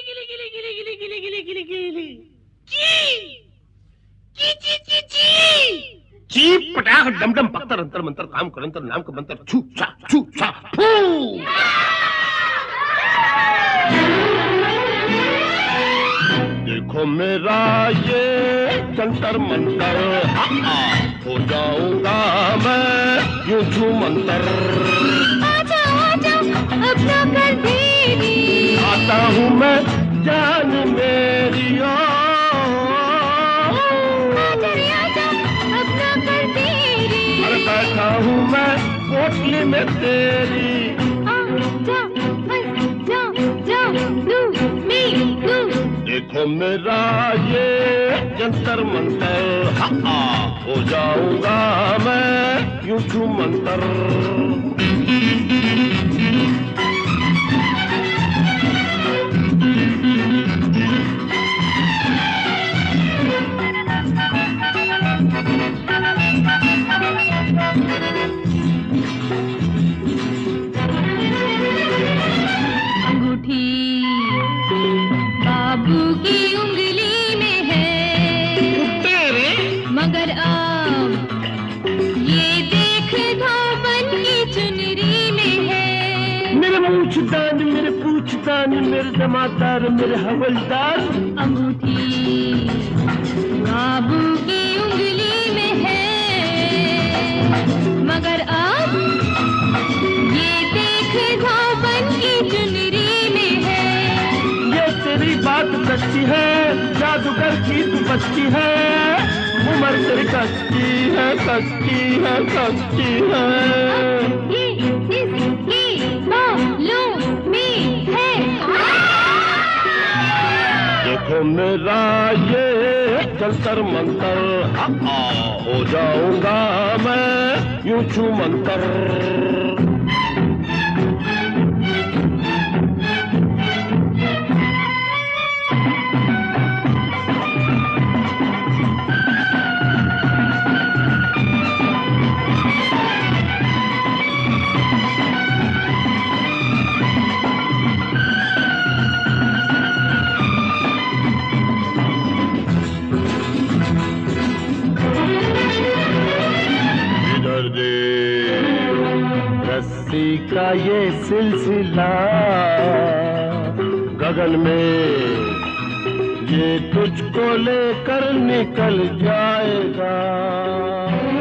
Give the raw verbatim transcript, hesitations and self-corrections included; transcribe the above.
गिली गिली गिली गिली गिली गिली गिली गिली ची ची ची ची ची ची पटाख डम डम पत्तर अंतर मंतर काम करंतर नाम का मंतर छू सा छू सा फू। देखो मेरा ये जंतर मंतर हो जाऊंगा मैं यूं छू मंतर। आजा आजा अब ना कर देरी, आता हूँ मैं जान मेरी ओ। आजा रे आजा अब ना कर देरी, अरे बैठा हूँ मैं पोटली में तेरी। आजा बस जा जा तू मी तू। देखो मेरा ये जंतर मंतर हो जाऊंगा मैं यूं छू मंतर। अंगूठी बाबू की उंगली में है, तेरे मगर अब ये देख धोबन की चुनरी में है। मेरे मूछदान मेरे पूछदान मेरे जमादार मेरे हवलदार। अंगूठी बाबू की उंगली में है, मगर अब ये देख धोबन की चुनरी में है। ये तेरी बात सच्ची है, जादूगर की तू बच्ची है, उम्र तेरी कच्ची है कच्ची है कच्ची है। ये इसकी मालूमी है। देखो मेरा ये जंतर मंतर हो जाऊंगा मैं यूं छू मंतर। रस्सी का ये सिलसिला गगन में ये तुझको लेकर निकल जाएगा।